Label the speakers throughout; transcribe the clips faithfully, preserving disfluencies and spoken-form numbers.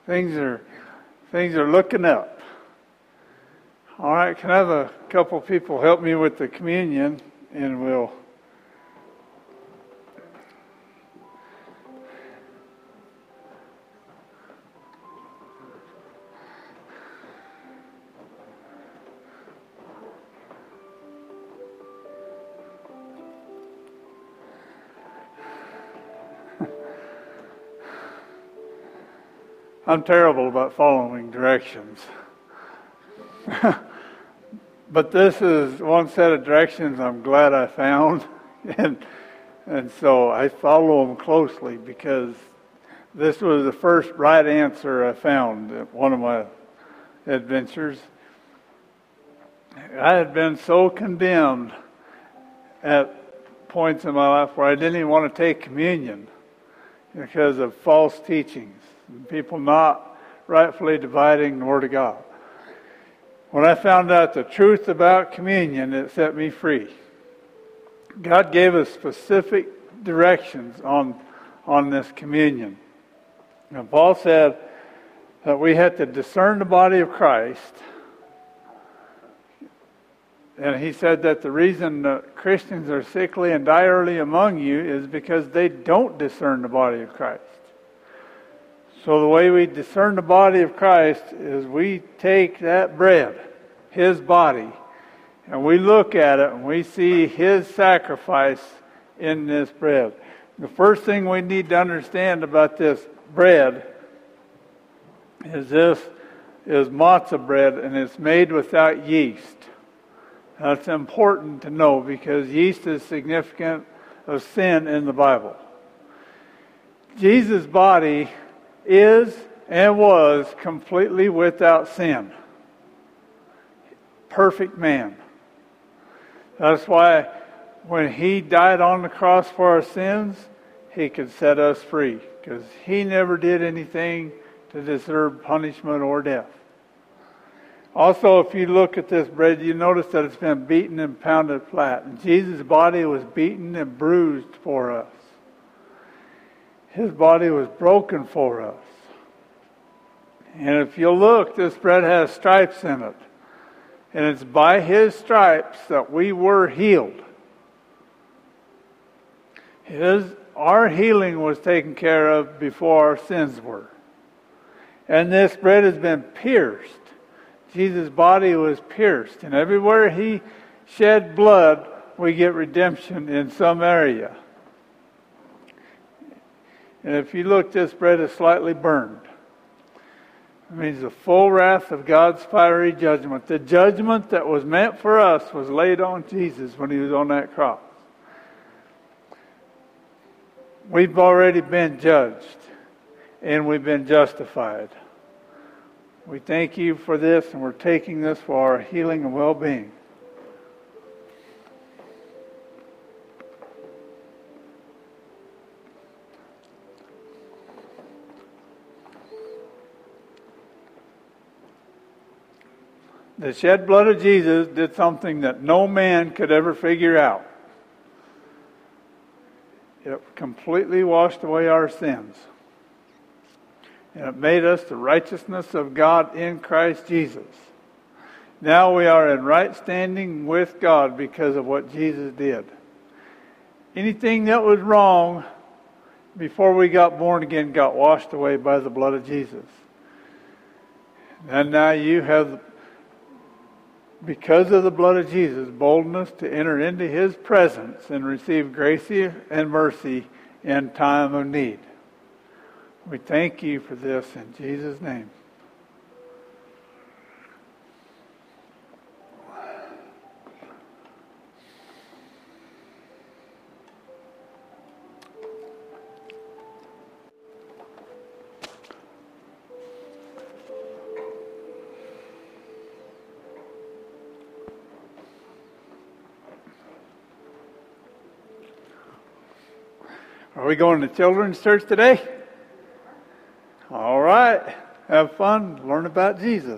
Speaker 1: Things are things are looking up. All right, can I have a couple people help me with the communion, and we'll. I'm terrible about following directions. But this is one set of directions I'm glad I found. And and so I follow them closely because this was the first right answer I found at one of my adventures. I had been so condemned at points in my life where I didn't even want to take communion because of false teachings. People not rightfully dividing the Word of God. When I found out the truth about communion, it set me free. God gave us specific directions on, on this communion. And Paul said that we had to discern the body of Christ. And he said that the reason that Christians are sickly and die early among you is because they don't discern the body of Christ. So the way we discern the body of Christ is we take that bread, His body, and we look at it and we see His sacrifice in this bread. The first thing we need to understand about this bread is this is matzah bread, and it's made without yeast. That's important to know because yeast is significant of sin in the Bible. Jesus' body is and was completely without sin. Perfect man. That's why when He died on the cross for our sins, He could set us free because He never did anything to deserve punishment or death. Also, if you look at this bread, you notice that it's been beaten and pounded flat. And Jesus' body was beaten and bruised for us. His body was broken for us. And if you look, this bread has stripes in it. And it's by His stripes that we were healed. His, our healing was taken care of before our sins were. And this bread has been pierced. Jesus' body was pierced. And everywhere He shed blood, we get redemption in some area. And if you look, this bread is slightly burned. It means the full wrath of God's fiery judgment. The judgment that was meant for us was laid on Jesus when He was on that cross. We've already been judged and we've been justified. We thank You for this, and we're taking this for our healing and well-being. The shed blood of Jesus did something that no man could ever figure out. It completely washed away our sins. And it made us the righteousness of God in Christ Jesus. Now we are in right standing with God because of what Jesus did. Anything that was wrong before we got born again got washed away by the blood of Jesus. And now you have, because of the blood of Jesus, boldness to enter into His presence and receive grace and mercy in time of need. We thank You for this in Jesus' name. Are we going to children's church today? All right. Have fun. Learn about Jesus.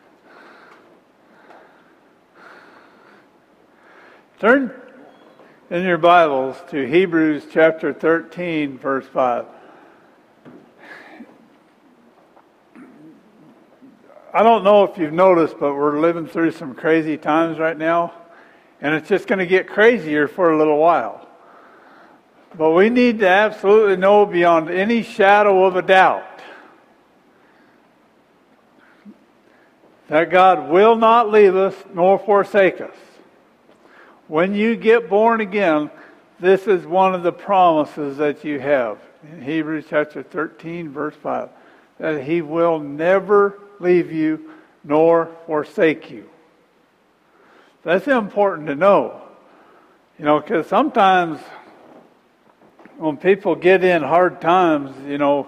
Speaker 1: Turn in your Bibles to Hebrews chapter thirteen, verse five. I don't know if you've noticed, but we're living through some crazy times right now, and it's just going to get crazier for a little while. But we need to absolutely know beyond any shadow of a doubt that God will not leave us nor forsake us. When you get born again, this is one of the promises that you have. In Hebrews chapter thirteen, verse five, that He will never leave you nor forsake you. That's important to know. You know, because sometimes when people get in hard times, you know,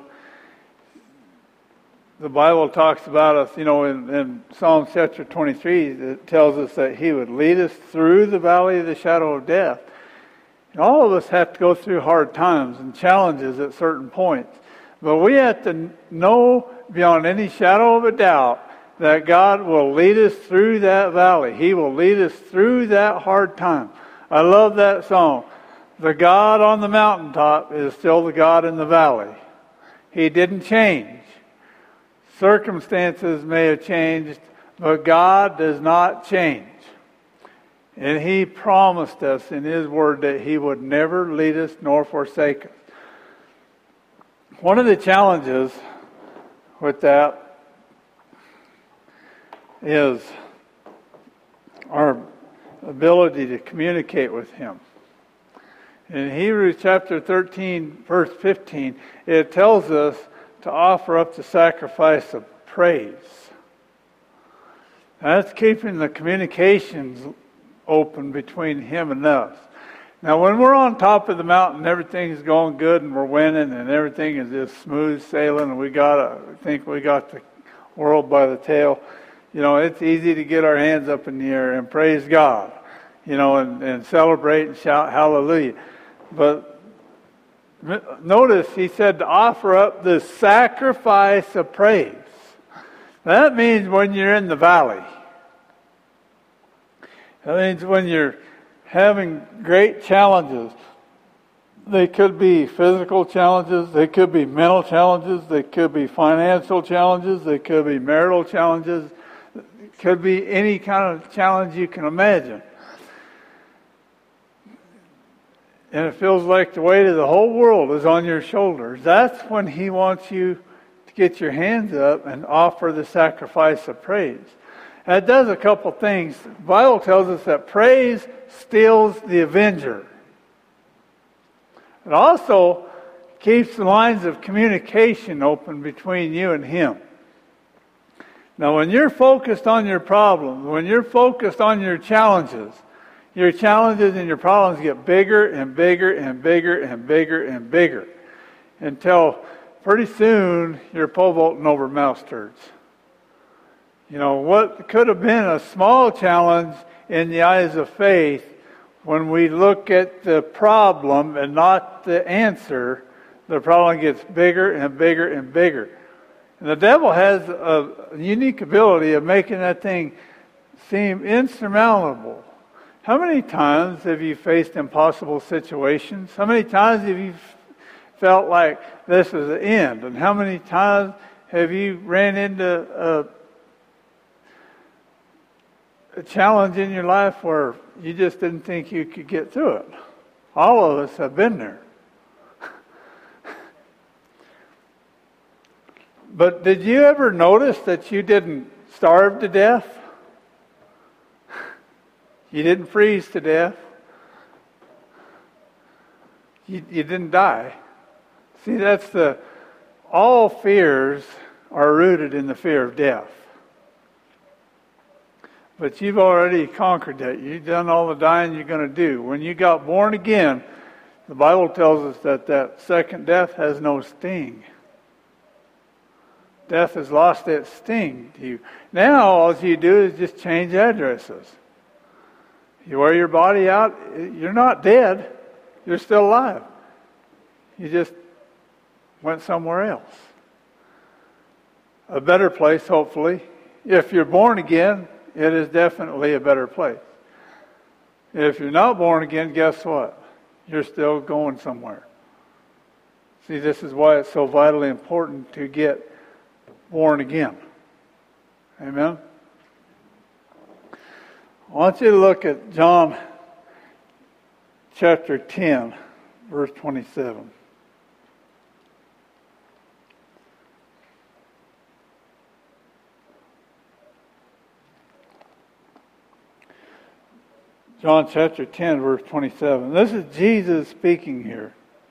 Speaker 1: the Bible talks about us, you know, in, in Psalm chapter twenty-three, it tells us that He would lead us through the valley of the shadow of death. And all of us have to go through hard times and challenges at certain points. But we have to know beyond any shadow of a doubt that God will lead us through that valley. He will lead us through that hard time. I love that song. The God on the mountaintop is still the God in the valley. He didn't change. Circumstances may have changed, but God does not change. And He promised us in His Word that He would never lead us nor forsake us. One of the challenges with that is our ability to communicate with Him. In Hebrews chapter thirteen, verse fifteen, it tells us to offer up the sacrifice of praise. That's keeping the communications open between Him and us. Now, when we're on top of the mountain, everything's going good and we're winning and everything is just smooth sailing and we got we think we got the world by the tail. You know, it's easy to get our hands up in the air and praise God, you know, and, and celebrate and shout hallelujah. But notice He said to offer up the sacrifice of praise. That means when you're in the valley. That means when you're having great challenges. They could be physical challenges, they could be mental challenges, they could be financial challenges, they could be marital challenges, it could be any kind of challenge you can imagine. And it feels like the weight of the whole world is on your shoulders. That's when He wants you to get your hands up and offer the sacrifice of praise. And it does a couple things. The Bible tells us that praise stills the avenger. It also keeps the lines of communication open between you and Him. Now, when you're focused on your problems, when you're focused on your challenges, your challenges and your problems get bigger and bigger and bigger and bigger and bigger until pretty soon you're pole vaulting over mouse turds. You know, what could have been a small challenge in the eyes of faith, when we look at the problem and not the answer, the problem gets bigger and bigger and bigger. And the devil has a unique ability of making that thing seem insurmountable. How many times have you faced impossible situations? How many times have you felt like this is the end? And how many times have you ran into a a challenge in your life where you just didn't think you could get through it? All of us have been there. But did you ever notice that you didn't starve to death? You didn't freeze to death. You, you didn't die. See, that's the, all fears are rooted in the fear of death. But you've already conquered that. You've done all the dying you're going to do. When you got born again, the Bible tells us that that second death has no sting. Death has lost its sting to you. Now all you do is just change addresses. You wear your body out, you're not dead. You're still alive. You just went somewhere else. A better place, hopefully. If you're born again, it is definitely a better place. If you're not born again, guess what? You're still going somewhere. See, this is why it's so vitally important to get born again. Amen? I want you to look at John chapter ten, verse twenty-seven. John chapter ten, verse twenty-seven. This is Jesus speaking here.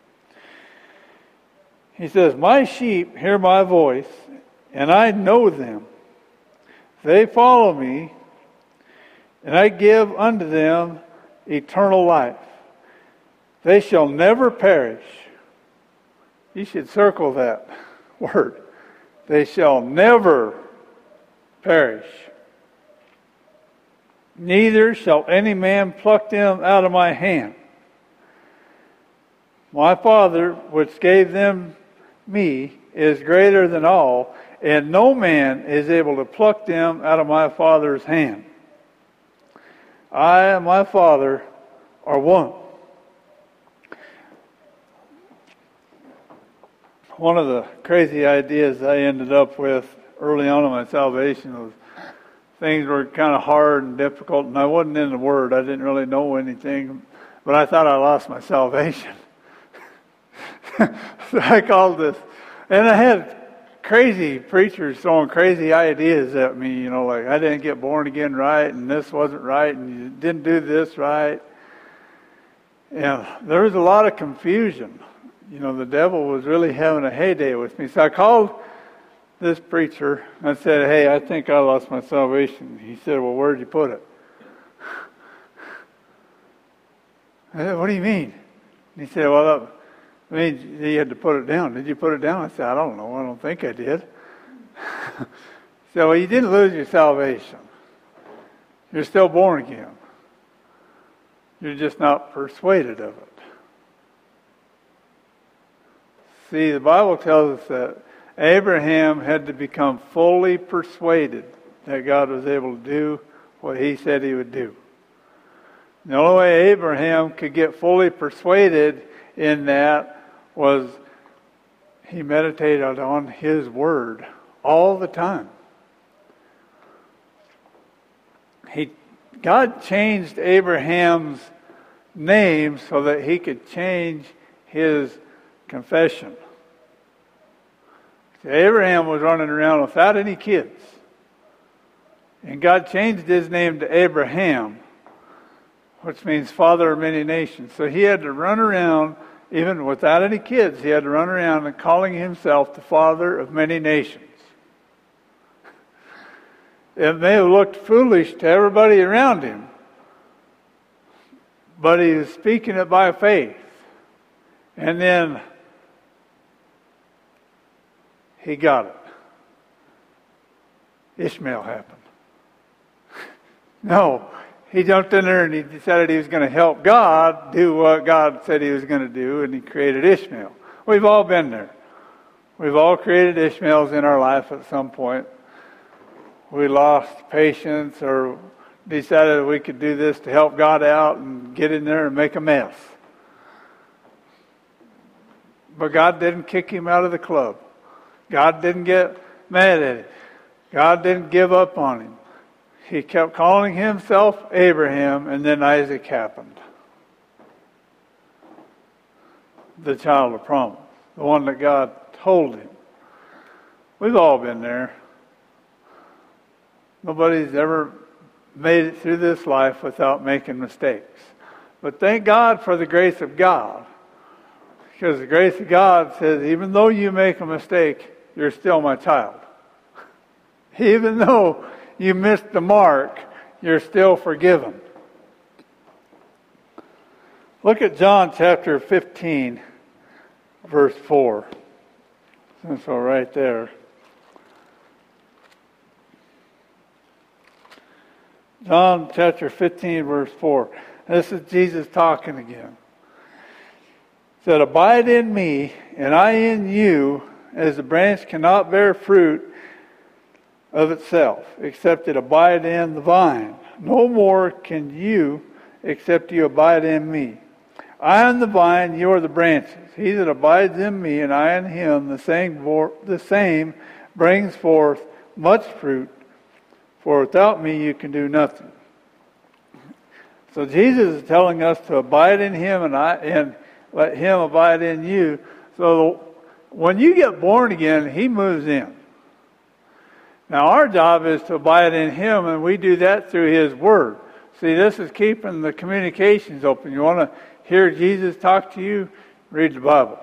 Speaker 1: He says, "My sheep hear my voice, and I know them. They follow me, and I give unto them eternal life. They shall never perish." You should circle that word. They shall never perish. Neither shall any man pluck them out of my hand. My Father, which gave them me, is greater than all, and no man is able to pluck them out of my Father's hand. I and my Father are one. One of the crazy ideas I ended up with early on in my salvation was things were kind of hard and difficult, and I wasn't in the Word. I didn't really know anything, but I thought I lost my salvation. So I called this, and I had crazy preachers throwing crazy ideas at me, you know, like I didn't get born again right, and this wasn't right, and you didn't do this right. And there was a lot of confusion. You know, the devil was really having a heyday with me. So I called this preacher, I said, "Hey, I think I lost my salvation." He said, "Well, where'd you put it?" I said, "What do you mean?" And he said, "Well, I mean, you had to put it down. Did you put it down?" I said, "I don't know. I don't think I did." He said, "Well, you didn't lose your salvation. You're still born again. You're just not persuaded of it." See, the Bible tells us that Abraham had to become fully persuaded that God was able to do what he said he would do. The only way Abraham could get fully persuaded in that was he meditated on his word all the time. He, God changed Abraham's name so that he could change his confession. Abraham was running around without any kids. And God changed his name to Abraham, which means father of many nations. So he had to run around, even without any kids, he had to run around and calling himself the father of many nations. It may have looked foolish to everybody around him, but he was speaking it by faith. And then he got it. Ishmael happened. No, he jumped in there and he decided he was going to help God do what God said he was going to do, and he created Ishmael. We've all been there. We've all created Ishmaels in our life at some point. We lost patience or decided we could do this to help God out and get in there and make a mess. But God didn't kick him out of the club. God didn't get mad at him. God didn't give up on him. He kept calling himself Abraham, and then Isaac happened. The child of promise. The one that God told him. We've all been there. Nobody's ever made it through this life without making mistakes. But thank God for the grace of God. Because the grace of God says, even though you make a mistake, you're still my child. Even though you missed the mark, you're still forgiven. Look at John chapter fifteen, verse four. That's all right there. John chapter fifteen, verse four. This is Jesus talking again. He said, "Abide in me, and I in you, as the branch cannot bear fruit of itself, except it abide in the vine. No more can you, except you abide in me. I am the vine, you are the branches. He that abides in me, and I in him, the same, the same brings forth much fruit, for without me you can do nothing. So Jesus is telling us to abide in him, and I and let him abide in you. So when you get born again, he moves in. Now our job is to abide in him, and we do that through his word. See, this is keeping the communications open. You want to hear Jesus talk to you? Read the Bible.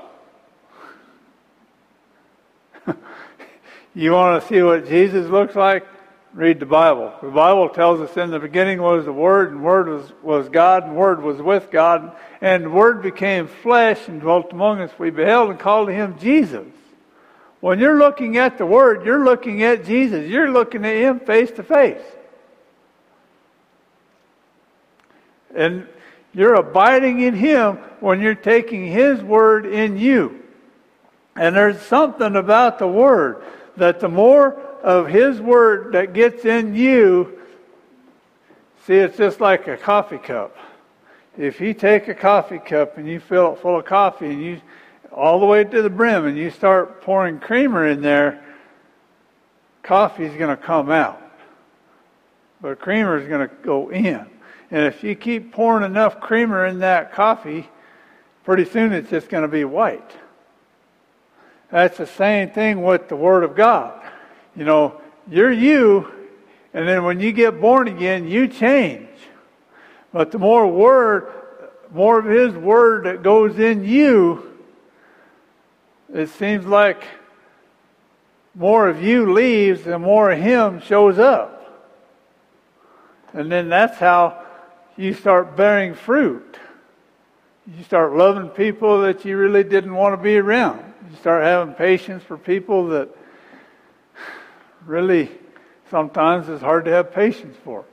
Speaker 1: You want to see what Jesus looks like? Read the Bible. The Bible tells us in the beginning was the Word, and Word was, was God, and Word was with God, and the Word became flesh and dwelt among us. We beheld and called him Jesus. When you're looking at the Word, you're looking at Jesus. You're looking at him face to face. And you're abiding in him when you're taking his Word in you. And there's something about the Word that the more of his Word that gets in you, see, it's just like a coffee cup. If you take a coffee cup and you fill it full of coffee and you all the way to the brim and you start pouring creamer in there, coffee's going to come out. But creamer is going to go in. And if you keep pouring enough creamer in that coffee, pretty soon it's just going to be white. That's the same thing with the Word of God. You know, you're you, and then when you get born again, you change. But the more word, more of his Word that goes in you, it seems like more of you leaves and more of him shows up. And then that's how you start bearing fruit. You start loving people that you really didn't want to be around. You start having patience for people that really sometimes it's hard to have patience for.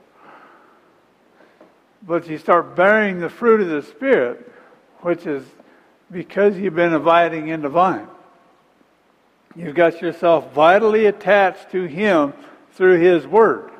Speaker 1: But you start bearing the fruit of the Spirit, which is because you've been abiding in the vine. You've got yourself vitally attached to him through his Word.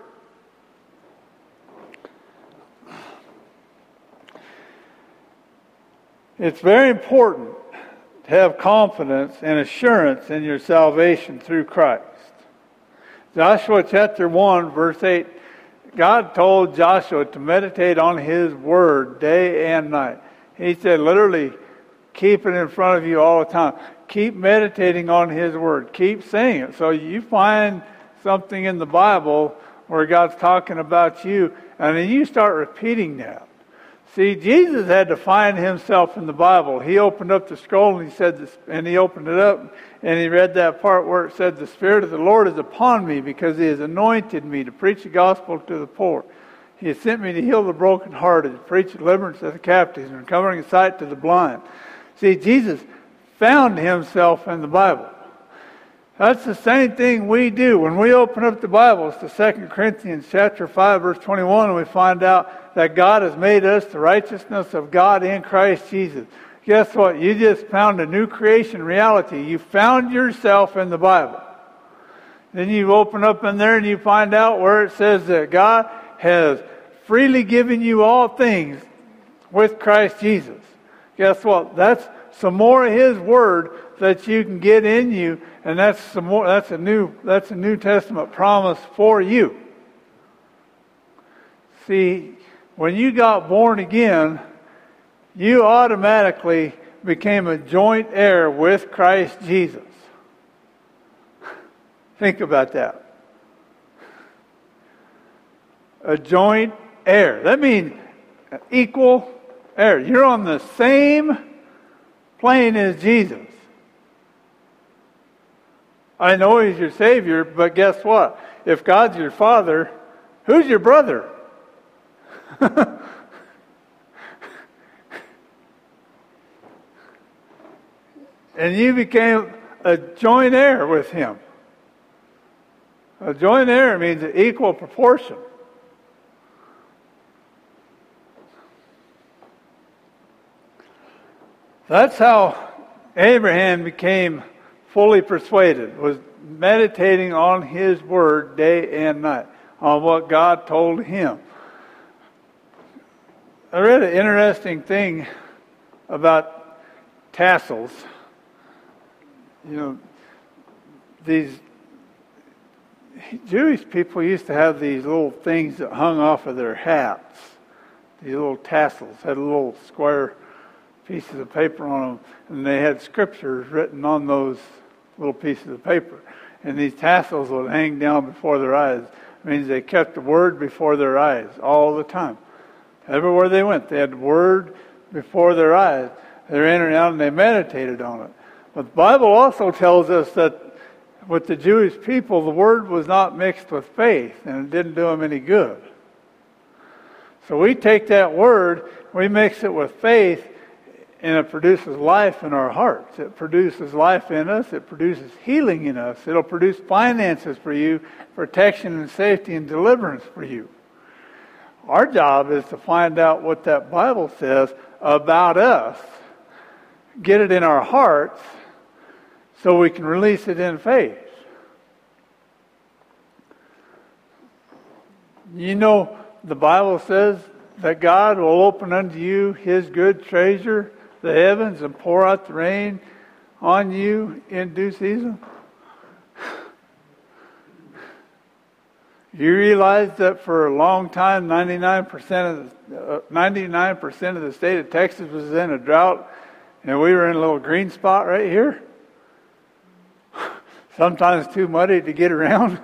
Speaker 1: It's very important to have confidence and assurance in your salvation through Christ. Joshua chapter one, verse eight, God told Joshua to meditate on his Word day and night. He said, literally, keep it in front of you all the time. Keep meditating on his Word. Keep saying it. So you find something in the Bible where God's talking about you, and then you start repeating that. See, Jesus had to find himself in the Bible. He opened up the scroll and he said, this, and he opened it up and he read that part where it said, "The Spirit of the Lord is upon me because he has anointed me to preach the gospel to the poor. He has sent me to heal the brokenhearted, to preach deliverance to the captives, and recovering sight to the blind." See, Jesus found himself in the Bible. That's the same thing we do. When we open up the Bible, it's the Second Corinthians chapter five, verse twenty-one, and we find out that God has made us the righteousness of God in Christ Jesus. Guess what? You just found a new creation reality. You found yourself in the Bible. Then you open up in there and you find out where it says that God has freely given you all things with Christ Jesus. Guess what? That's some more of his Word that you can get in you, and that's some more. That's a new. That's a New Testament promise for you. See, when you got born again, you automatically became a joint heir with Christ Jesus. Think about that. A joint heir. That means equal heir. You're on the same plane as Jesus. I know he's your Savior, but guess what? If God's your Father, who's your brother? And you became a joint heir with him. A joint heir means an equal proportion. That's how Abraham became fully persuaded, was meditating on his Word day and night, on what God told him. I read an interesting thing about tassels. You know, these Jewish people used to have these little things that hung off of their hats. These little tassels had little square pieces of paper on them, and they had scriptures written on those little pieces of paper. And these tassels would hang down before their eyes. It means they kept the Word before their eyes all the time. Everywhere they went, they had the Word before their eyes. They ran around and they meditated on it. But the Bible also tells us that with the Jewish people, the Word was not mixed with faith, and it didn't do them any good. So we take that Word, we mix it with faith, and it produces life in our hearts. It produces life in us. It produces healing in us. It'll produce finances for you, protection and safety and deliverance for you. Our job is to find out what that Bible says about us, get it in our hearts, so we can release it in faith. You know, the Bible says that God will open unto you His good treasure, the heavens, and pour out the rain on you in due season. You realize that for a long time, ninety-nine percent of the, uh, ninety-nine percent of the state of Texas was in a drought, and we were in a little green spot right here? Sometimes too muddy to get around.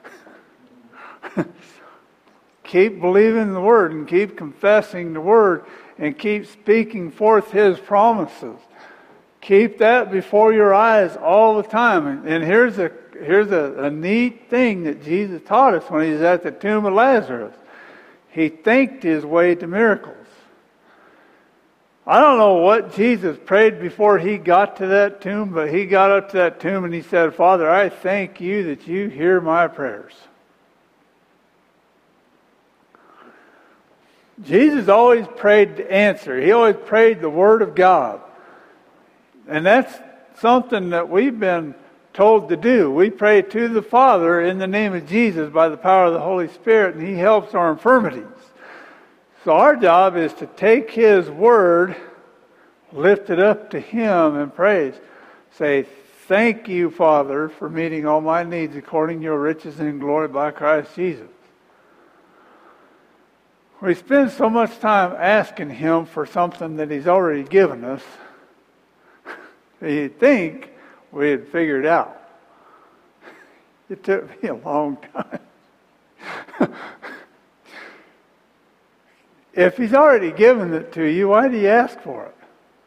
Speaker 1: Keep believing the Word and keep confessing the Word and keep speaking forth His promises. Keep that before your eyes all the time. And, and here's a here's a, a neat thing that Jesus taught us when He was at the tomb of Lazarus. He thanked His way to miracles. I don't know what Jesus prayed before He got to that tomb, but He got up to that tomb and He said, Father, I thank You that You hear my prayers. Jesus always prayed to answer. He always prayed the Word of God. And that's something that we've been told to do. We pray to the Father in the name of Jesus by the power of the Holy Spirit, and He helps our infirmities. So our job is to take His Word, lift it up to Him in praise. Say, thank You, Father, for meeting all my needs according to Your riches and glory by Christ Jesus. We spend so much time asking Him for something that He's already given us. You'd think we had figured it out. It took me a long time. If He's already given it to you, why do you ask for it?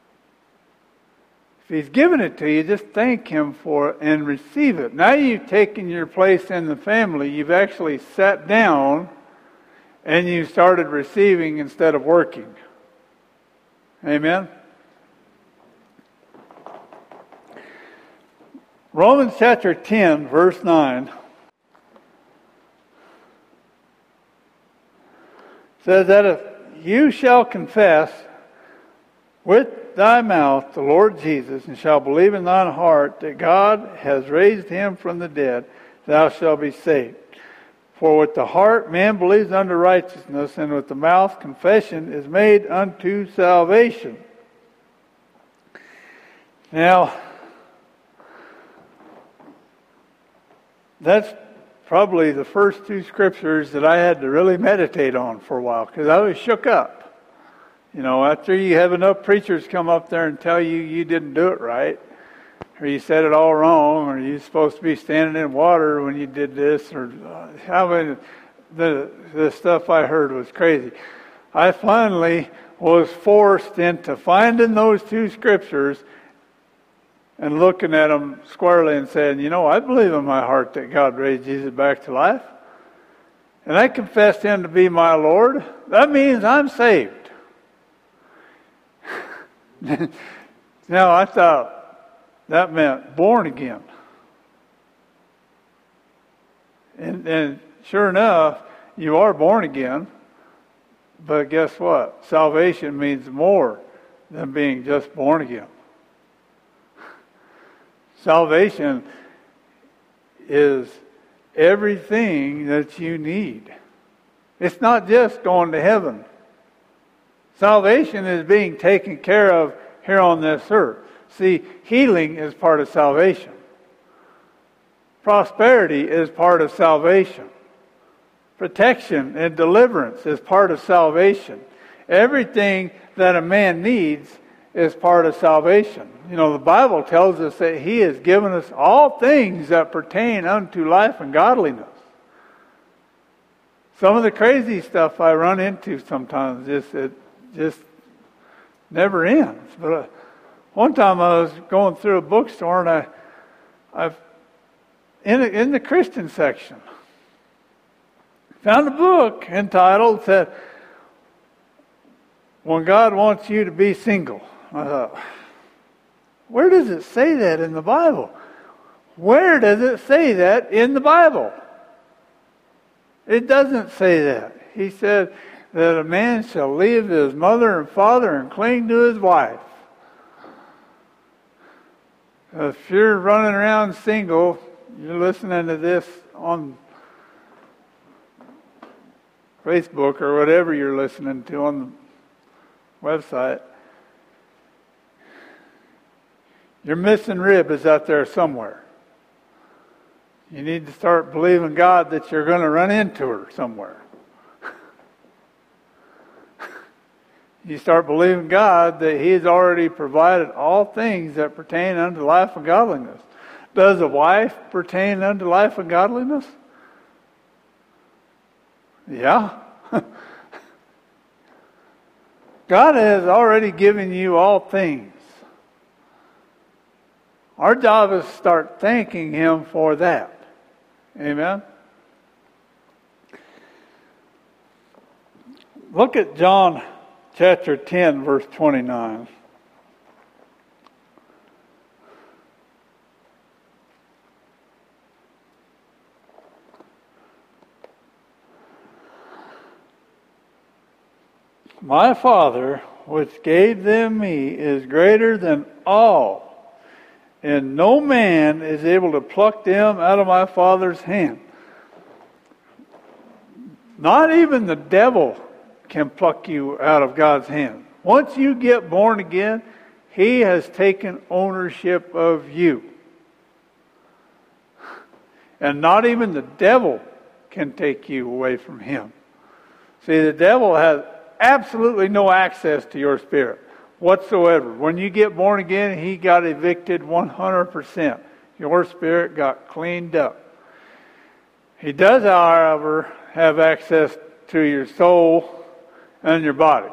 Speaker 1: If He's given it to you, just thank Him for it and receive it. Now you've taken your place in the family. You've actually sat down and you started receiving instead of working. Amen? Romans chapter ten, verse nine says that if you shall confess with thy mouth the Lord Jesus, and shall believe in thine heart that God has raised Him from the dead, thou shalt be saved. For with the heart man believes unto righteousness, and with the mouth confession is made unto salvation. Now, that's probably the first two scriptures that I had to really meditate on for a while, because I was shook up. You know, after you have enough preachers come up there and tell you you didn't do it right, or you said it all wrong, or you're supposed to be standing in water when you did this, or how many, the the stuff I heard was crazy. I finally was forced into finding those two scriptures and looking at them squarely and saying, you know, I believe in my heart that God raised Jesus back to life. And I confessed Him to be my Lord. That means I'm saved. Now, I thought that meant born again. And, and sure enough, you are born again. But guess what? Salvation means more than being just born again. Salvation is everything that you need. It's not just going to heaven. Salvation is being taken care of here on this earth. See, healing is part of salvation. Prosperity is part of salvation. Protection and deliverance is part of salvation. Everything that a man needs is part of salvation. You know, the Bible tells us that He has given us all things that pertain unto life and godliness. Some of the crazy stuff I run into sometimes just it just never ends. But uh, one time I was going through a bookstore and I, I've in in the Christian section found a book entitled said, "When God Wants You to Be Single." I thought, where does it say that in the Bible? Where does it say that in the Bible? It doesn't say that. He said that a man shall leave his mother and father and cling to his wife. If you're running around single, you're listening to this on Facebook or whatever you're listening to on the website, your missing rib is out there somewhere. You need to start believing God that you're going to run into her somewhere. You start believing God that He has already provided all things that pertain unto life and godliness. Does a wife pertain unto life and godliness? Yeah. God has already given you all things. Our job is to start thanking Him for that. Amen? Look at John chapter ten, verse twenty-nine. My Father, which gave them me, is greater than all, and no man is able to pluck them out of my Father's hand. Not even the devil can pluck you out of God's hand. Once you get born again, He has taken ownership of you. And not even the devil can take you away from Him. See, the devil has absolutely no access to your spirit whatsoever. When you get born again, he got evicted one hundred percent. Your spirit got cleaned up. He does, however, have access to your soul and your body.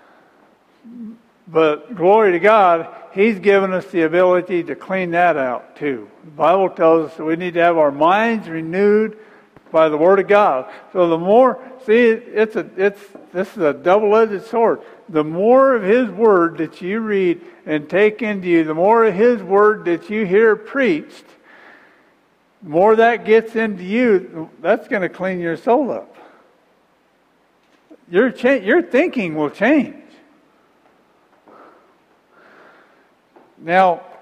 Speaker 1: But glory to God, He's given us the ability to clean that out too. The Bible tells us that we need to have our minds renewed by the Word of God. So the more, see, it's a, it's this is a double-edged sword. The more of His Word that you read and take into you, the more of His Word that you hear preached, the more that gets into you, that's going to clean your soul up. Your cha- your thinking will change. Now,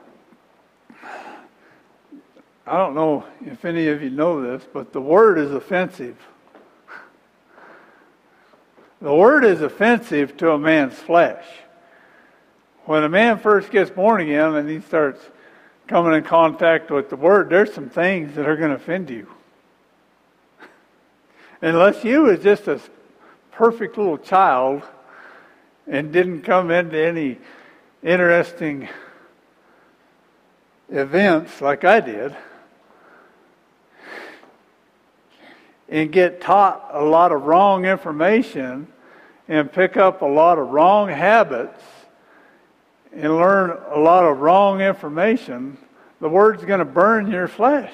Speaker 1: I don't know if any of you know this, but the Word is offensive. The Word is offensive to a man's flesh. When a man first gets born again and he starts coming in contact with the Word, there's some things that are going to offend you. Unless you was just a perfect little child and didn't come into any interesting events like I did, and get taught a lot of wrong information and pick up a lot of wrong habits and learn a lot of wrong information, the Word's going to burn your flesh.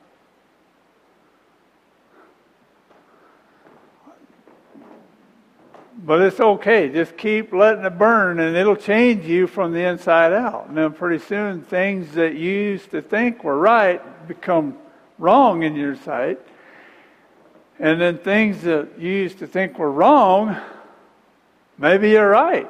Speaker 1: But it's okay. Just keep letting it burn and it'll change you from the inside out. And then pretty soon things that you used to think were right become wrong in your sight. And then things that you used to think were wrong, maybe you're right.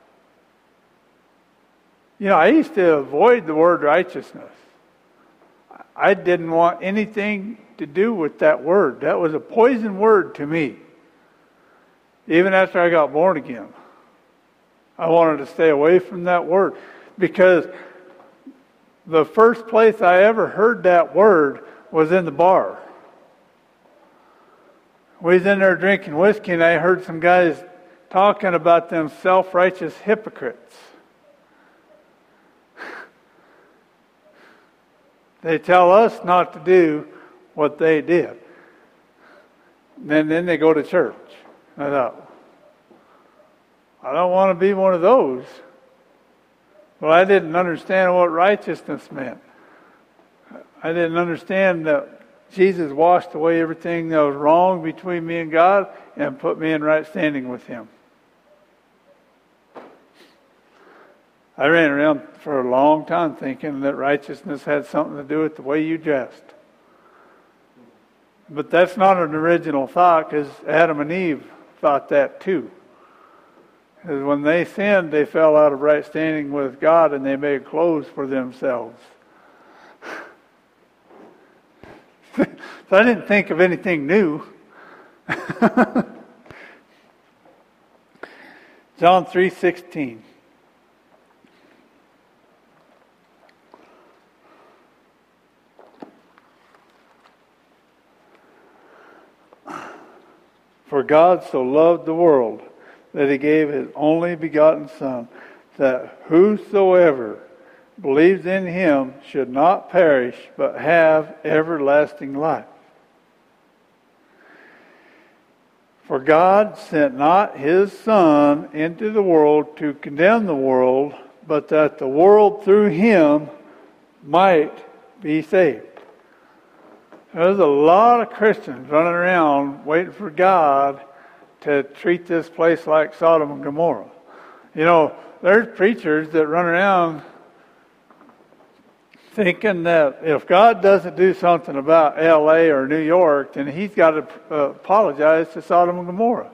Speaker 1: You know, I used to avoid the word righteousness. I didn't want anything to do with that word. That was a poison word to me. Even after I got born again. I wanted to stay away from that word because the first place I ever heard that word was in the bar. We was in there drinking whiskey, and I heard some guys talking about them self-righteous hypocrites. They tell us not to do what they did. And then they go to church. I thought, I don't want to be one of those. Well, I didn't understand what righteousness meant. I didn't understand that Jesus washed away everything that was wrong between me and God and put me in right standing with Him. I ran around for a long time thinking that righteousness had something to do with the way you dressed. But that's not an original thought, because Adam and Eve thought that too. Because when they sinned, they fell out of right standing with God and they made clothes for themselves. So I didn't think of anything new. John three sixteen. For God so loved the world that He gave His only begotten Son, that whosoever believes in Him should not perish, but have everlasting life. For God sent not His Son into the world to condemn the world, but that the world through Him might be saved. There's a lot of Christians running around waiting for God to treat this place like Sodom and Gomorrah. You know, there's preachers that run around thinking that if God doesn't do something about L A or New York, then He's got to uh, apologize to Sodom and Gomorrah.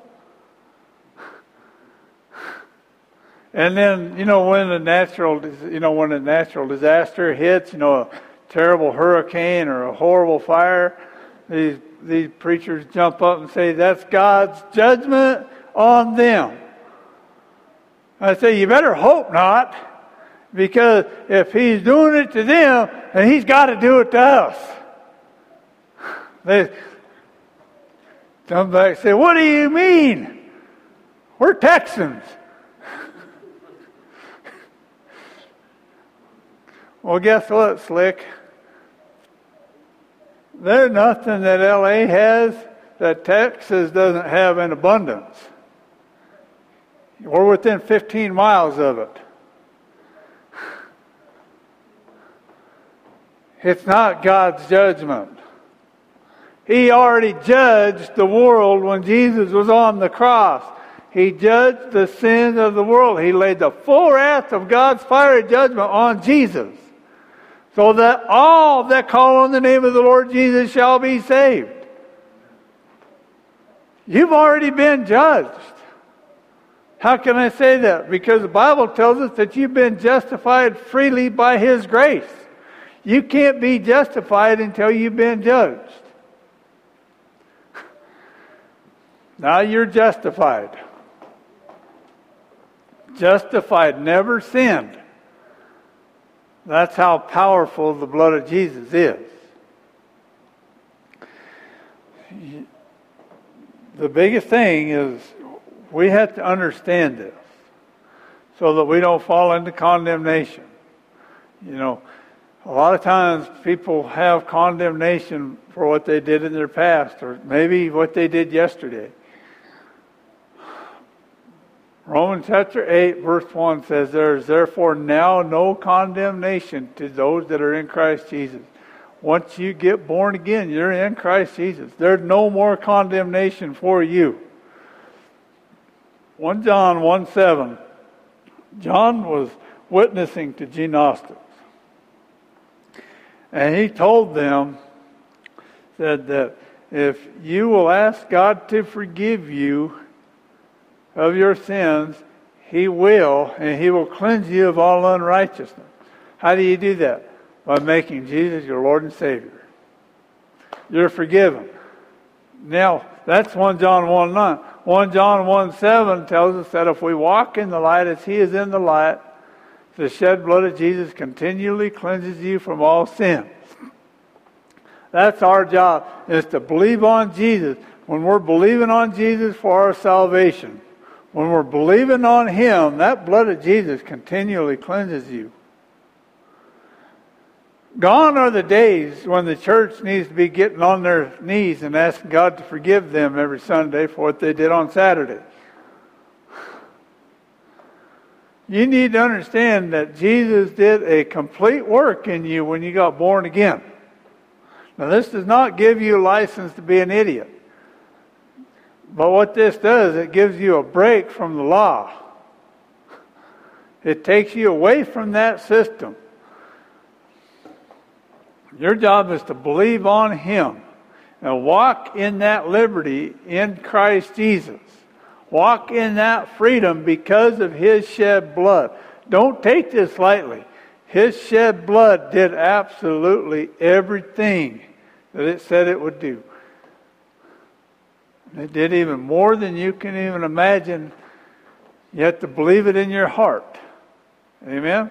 Speaker 1: And then, you know, when a natural, you know, when a natural disaster hits, you know, a terrible hurricane or a horrible fire, these these preachers jump up and say that's God's judgment on them. I say, you better hope not, because if He's doing it to them, then He's got to do it to us. They come back and say, what do you mean? We're Texans. Well, guess what, Slick? There's nothing that L A has that Texas doesn't have in abundance. We're within fifteen miles of it. It's not God's judgment. He already judged the world when Jesus was on the cross. He judged the sins of the world. He laid the full wrath of God's fiery judgment on Jesus, so that all that call on the name of the Lord Jesus shall be saved. You've already been judged. How can I say that? Because the Bible tells us that you've been justified freely by His grace. You can't be justified until you've been judged. Now you're justified. Justified, never sinned. That's how powerful the blood of Jesus is. The biggest thing is we have to understand this so that we don't fall into condemnation. You know, a lot of times people have condemnation for what they did in their past, or maybe what they did yesterday. Romans chapter eight, verse one says, there is therefore now no condemnation to those that are in Christ Jesus. Once you get born again, you're in Christ Jesus. There's no more condemnation for you. First John one seven, John was witnessing to Gnostics. And he told them, said that if you will ask God to forgive you of your sins, He will, and He will cleanse you of all unrighteousness. How do you do that? By making Jesus your Lord and Savior. You're forgiven. Now, that's First John one nine. First John one seven tells us that if we walk in the light as He is in the light, the shed blood of Jesus continually cleanses you from all sin. That's our job, is to believe on Jesus. When we're believing on Jesus for our salvation, when we're believing on Him, that blood of Jesus continually cleanses you. Gone are the days when the church needs to be getting on their knees and asking God to forgive them every Sunday for what they did on Saturday. You need to understand that Jesus did a complete work in you when you got born again. Now, this does not give you a license to be an idiot. But what this does, it gives you a break from the law. It takes you away from that system. Your job is to believe on Him and walk in that liberty in Christ Jesus. Walk in that freedom because of His shed blood. Don't take this lightly. His shed blood did absolutely everything that it said it would do. It did even more than you can even imagine. You have to believe it in your heart. Amen?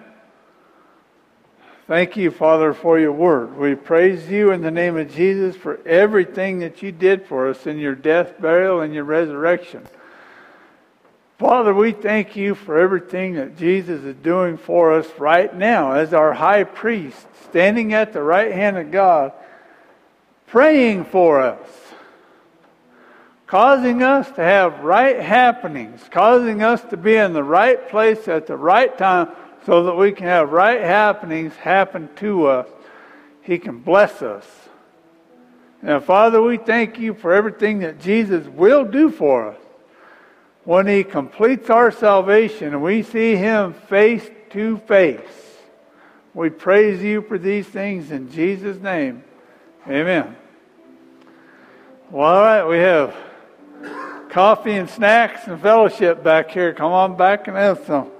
Speaker 1: Thank you, Father, for your word. We praise you in the name of Jesus for everything that you did for us in your death, burial, and your resurrection. Father, we thank you for everything that Jesus is doing for us right now as our high priest, standing at the right hand of God, praying for us, causing us to have right happenings, causing us to be in the right place at the right time so that we can have right happenings happen to us. He can bless us. And Father, we thank you for everything that Jesus will do for us. When He completes our salvation and we see Him face to face. We praise you for these things in Jesus' name. Amen. Well, all right, we have coffee and snacks and fellowship back here. Come on back and have some.